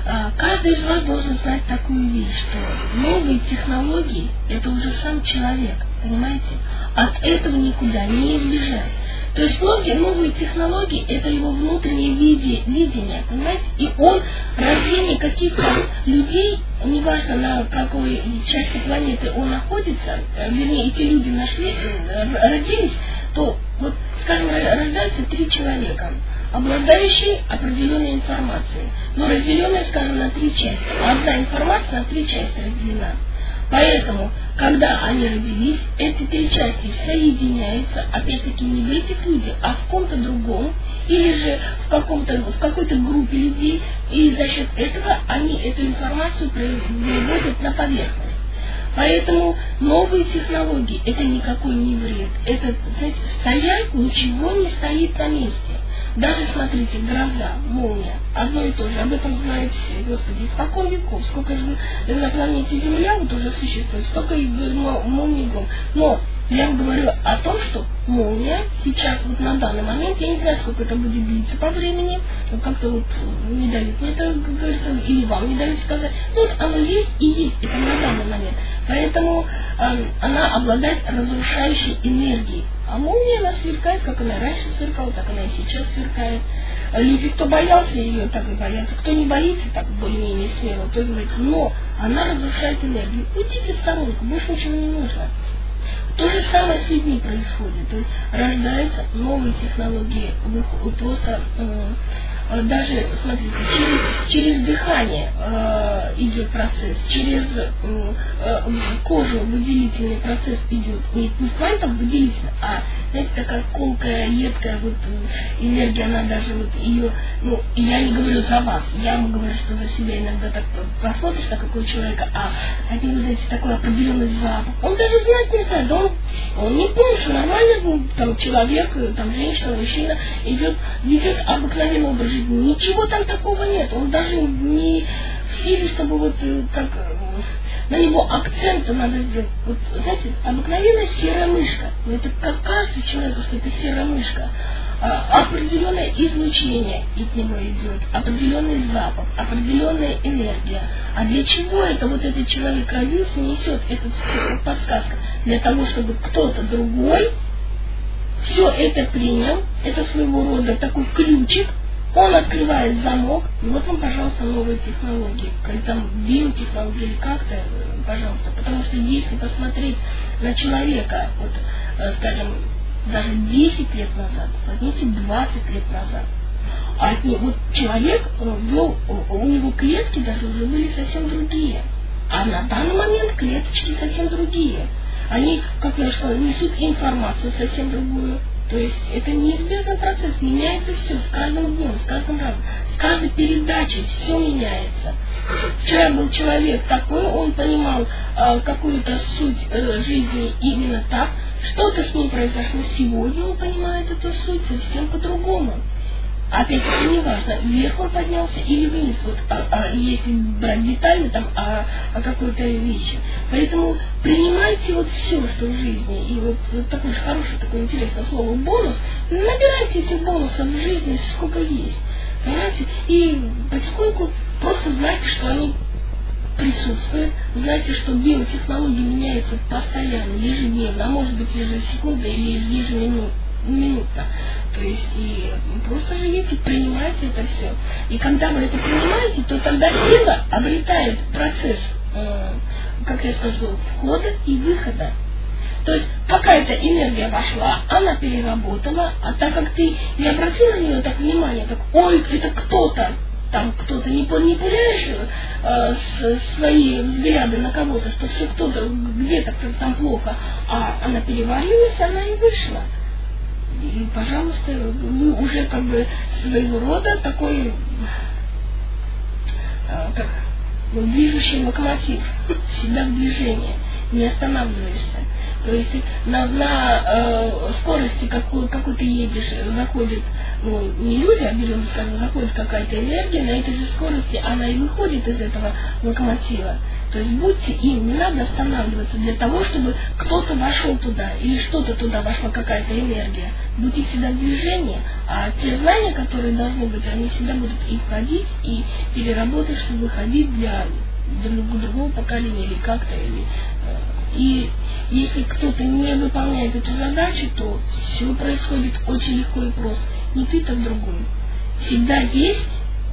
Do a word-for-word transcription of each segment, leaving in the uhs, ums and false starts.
А, каждый из вас должен знать такую вещь, что новые технологии – это уже сам человек, понимаете? От этого никуда не избежать. То есть многие новые технологии – это его внутреннее виде, видение, понимаете? И он, рождение каких-то людей, неважно на какой части планеты он находится, вернее, эти люди нашли, родились, то вот, скажем, рождаются три человека, обладающие определенной информацией, но разделенная, скажем, на три части. Одна информация на три части разделена. Поэтому, когда они родились, эти три части соединяются, опять-таки, не в этих людях, а в ком-то другом, или же в, каком-то, в какой-то группе людей, и за счет этого они эту информацию выводят на поверхность. Поэтому новые технологии – это никакой не вред. Это, знаете, стоять ничего не стоит на месте. Даже, смотрите, гроза, молния, одно и то же, об этом знают все, Господи, испокон веков, сколько же на планете Земля вот уже существует, столько и молний гром. Но я вам говорю о том, что молния сейчас, вот на данный момент, я не знаю, сколько это будет длиться по времени, как-то вот не дают мне это, говорится, или вам не дают сказать, но вот оно есть и есть, это на данный момент. Поэтому э, она обладает разрушающей энергией. А молния, она сверкает, как она раньше сверкала, так она и сейчас сверкает. Люди, кто боялся ее, так и боятся. Кто не боится, так более-менее смело, то боится. Но она разрушает энергию. Уйдите в сторонку, больше ничего не нужно. То же самое с людьми происходит. То есть рождаются новые технологии, просто э, даже, смотрите, через, через дыхание э, идет процесс, через э, э, кожу выделительный процесс идет. Не, не квантом выделительный, а, знаете, такая колкая, едкая вот энергия, она даже вот ее, ну, я не говорю за вас, я вам говорю, что за себя иногда так посмотришь на какого человека, а от него, знаете, такой определенный запах. Он даже знать не знает, да он, он не помнит, что нормально, ну, там человек, там женщина, мужчина идет, ведет обыкновенный образ жизни. Ничего там такого нет. Он даже не в силе, чтобы вот как на него акцента надо сделать. Вот, знаете, обыкновенная серая мышка. Но это как кажется человеку, что это серая мышка. А, определенное излучение от него идет, определенный запах, определенная энергия. А для чего это вот этот человек родился, несет этот подсказка? Для того, чтобы кто-то другой все это принял, это своего рода такой ключик, он открывает замок, и вот вам, пожалуйста, новые технологии, как там биотехнологии или как-то, пожалуйста, потому что если посмотреть на человека, вот, скажем, даже десять лет назад, возьмите двадцать лет назад, а от него, вот человек вел, у него клетки даже уже были совсем другие, а на данный момент клеточки совсем другие. Они, как я уже сказала, несут информацию совсем другую. То есть это неизбежный процесс, меняется все с каждым днем, с каждым разом, с каждой передачей все меняется. Вчера был человек такой, он понимал э, какую-то суть э, жизни именно так, что-то с ним произошло сегодня, он понимает эту суть совсем по-другому. Опять-таки не важно, вверх он поднялся или вниз, вот, а, а, если брать детально там, о, о какой-то вещи. Поэтому принимайте вот все, что в жизни, и вот, вот такое же хорошее, такое интересное слово бонус, набирайте этих бонусов в жизни сколько есть, понимаете, и потихоньку просто знайте, что они присутствуют, знайте, что биотехнологии меняются постоянно, ежедневно, а может быть ежесекундно или ежеминутно. минутно. То есть и просто живите, принимайте это все. И когда вы это принимаете, то тогда тело обретает процесс, э, как я скажу, входа и выхода. То есть какая-то энергия вошла, она переработала, а так как ты не обратил на нее так внимание, так, ой, это кто-то, там кто-то не, не пуляешь э, с, свои взгляды на кого-то, что все кто-то где-то там плохо, а она переварилась, она и вышла. И, пожалуйста, вы уже как бы своего рода такой э, как движущий локомотив, всегда в движении, не останавливаешься. То есть на, на э, скорости, какую, какую ты едешь, заходит, ну, не люди, а берем, скажем, заходит какая-то энергия, на этой же скорости она и выходит из этого локомотива. То есть будьте им, не надо останавливаться для того, чтобы кто-то вошел туда или что-то туда вошла, какая-то энергия. Будьте всегда в движении, а те знания, которые должны быть, они всегда будут и входить, и переработать, чтобы выходить для другого поколения или как-то. Или, и если кто-то не выполняет эту задачу, то все происходит очень легко и просто. Не ты, так другой. Всегда есть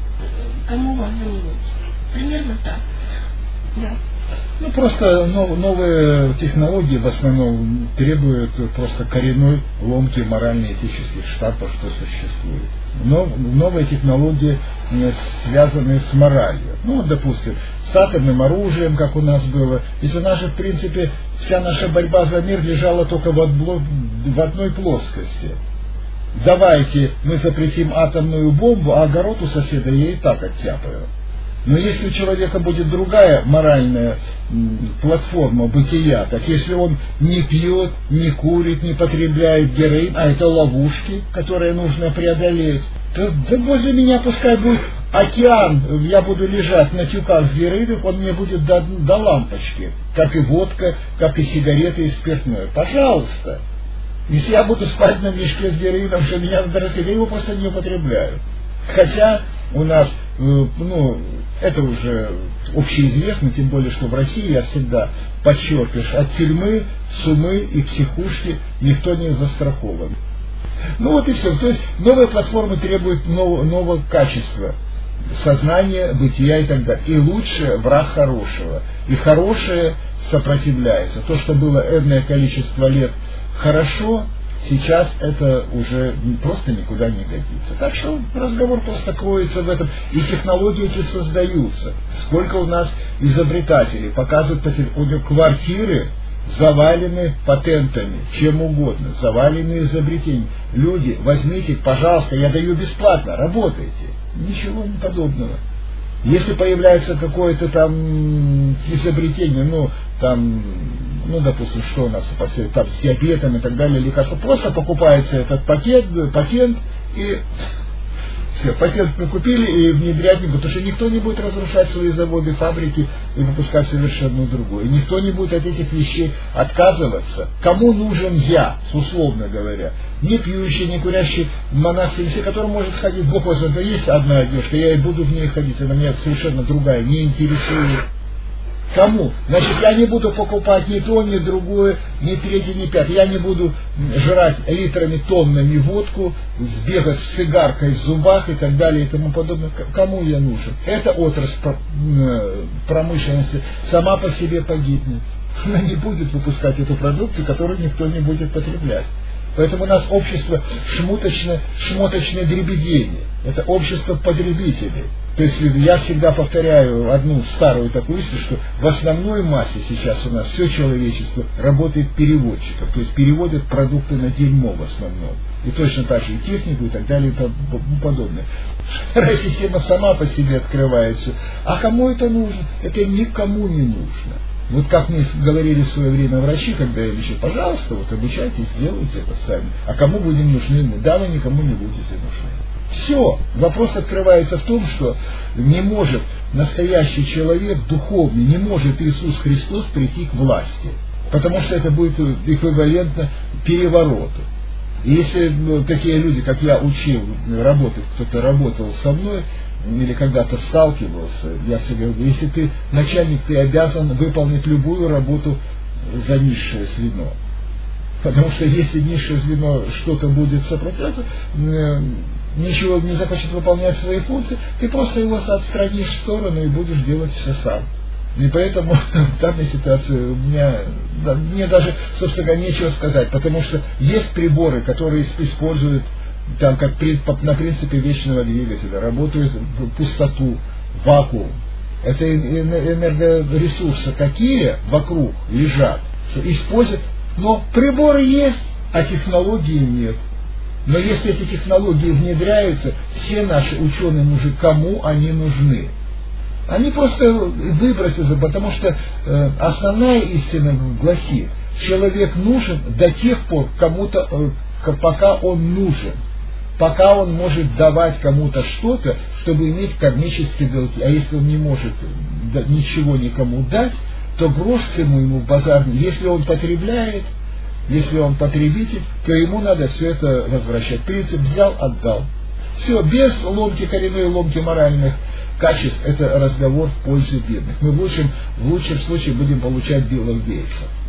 кому вас заменить. Примерно так. Да. Ну, просто нов, новые технологии в основном требуют просто коренной ломки морально-этических штампов, что существует. Но новые технологии связаны с моралью. Ну, допустим, с атомным оружием, как у нас было. Ведь у нас же, в принципе, вся наша борьба за мир лежала только в, отбло... в одной плоскости. Давайте мы запретим атомную бомбу, а огород у соседа я и так оттяпаю. Но если у человека будет другая моральная м, платформа бытия, так если он не пьет, не курит, не потребляет героин, а это ловушки, которые нужно преодолеть, то да возле меня пускай будет океан, я буду лежать на тюках с героином, он мне будет до, до лампочки, как и водка, как и сигареты и спиртное. Пожалуйста. Если я буду спать на мешке с героином, что меня надо рассказать, я его просто не употребляю. Хотя у нас, ну, это уже общеизвестно, тем более, что в России, я всегда подчеркиваешь, от тюрьмы, сумы и психушки никто не застрахован. Ну вот и все. То есть новые платформы требуют нового, нового качества сознания, бытия и так далее. И лучшее враг хорошего. И хорошее сопротивляется. То, что было энное количество лет хорошо, сейчас это уже просто никуда не годится. Так что разговор просто кроется в этом. И технологии эти создаются. Сколько у нас изобретателей показывают по телефону квартиры, завалены патентами, чем угодно, завалены изобретениями. Люди, возьмите, пожалуйста, я даю бесплатно, работайте. Ничего не подобного. Если появляется какое-то там изобретение, ну, там, ну, допустим, что у нас там с диабетом и так далее, лекарства, просто покупается этот пакет, патент, и все, патент мы купили и внедрять не будут, потому что никто не будет разрушать свои заводы, фабрики и выпускать совершенно другое. И никто не будет от этих вещей отказываться. Кому нужен я, условно говоря? Не пьющий, не курящий монах, который может ходить, Бог вас знает, есть одна одежда, я и буду в ней ходить, она меня совершенно другая, не интересует. Кому? Значит, я не буду покупать ни то, ни другое, ни третье, ни пятое. Я не буду жрать литрами, тоннами водку, сбегать с сигаркой в зубах и так далее и тому подобное. Кому я нужен? Эта отрасль промышленности сама по себе погибнет. Она не будет выпускать эту продукцию, которую никто не будет потреблять. Поэтому у нас общество шмоточное, шмоточное дребедение. Это общество потребителей. То есть я всегда повторяю одну старую такую истину, что в основной массе сейчас у нас все человечество работает переводчиком. То есть переводят продукты на дерьмо в основном. И точно так же и технику и так далее и тому подобное. Вторая система сама по себе открывается. А кому это нужно? Это никому не нужно. Вот как мне говорили в свое время врачи, когда я лечил, пожалуйста, вот обучайтесь, сделайте это сами. А кому будем нужны мы? Да, вы никому не будете нужны. Все. Вопрос открывается в том, что не может настоящий человек, духовный, не может Иисус Христос прийти к власти. Потому что это будет эквивалентно перевороту. И если ну, такие люди, как я учил работать, кто-то работал со мной, или когда-то сталкивался, я всегда говорю, если ты начальник, ты обязан выполнить любую работу за низшее звено. Потому что если низшее звено что-то будет сопротивляться, ничего не захочет выполнять свои функции, ты просто его отстранишь в сторону и будешь делать все сам. И поэтому в данной ситуации у меня, да, мне даже, собственно говоря, нечего сказать, потому что есть приборы, которые используют там, как на принципе вечного двигателя, работают в пустоту, в вакуум. Это энергоресурсы такие вокруг лежат, что используют, но приборы есть, а технологии нет. Но если эти технологии внедряются, все наши ученые мужи, кому они нужны? Они просто выбросятся, потому что э, основная истина гласит, человек нужен до тех пор, кому-то, э, пока он нужен. пока он может давать кому-то что-то, чтобы иметь кармические долги. А если он не может ничего никому дать, то грош цену ему базарный. Если он потребляет, если он потребитель, то ему надо все это возвращать. Принцип взял, отдал. Все, без ломки коренной, ломки моральных качеств, это разговор в пользу бедных. Мы в лучшем, в лучшем случае будем получать Билла Гейтса.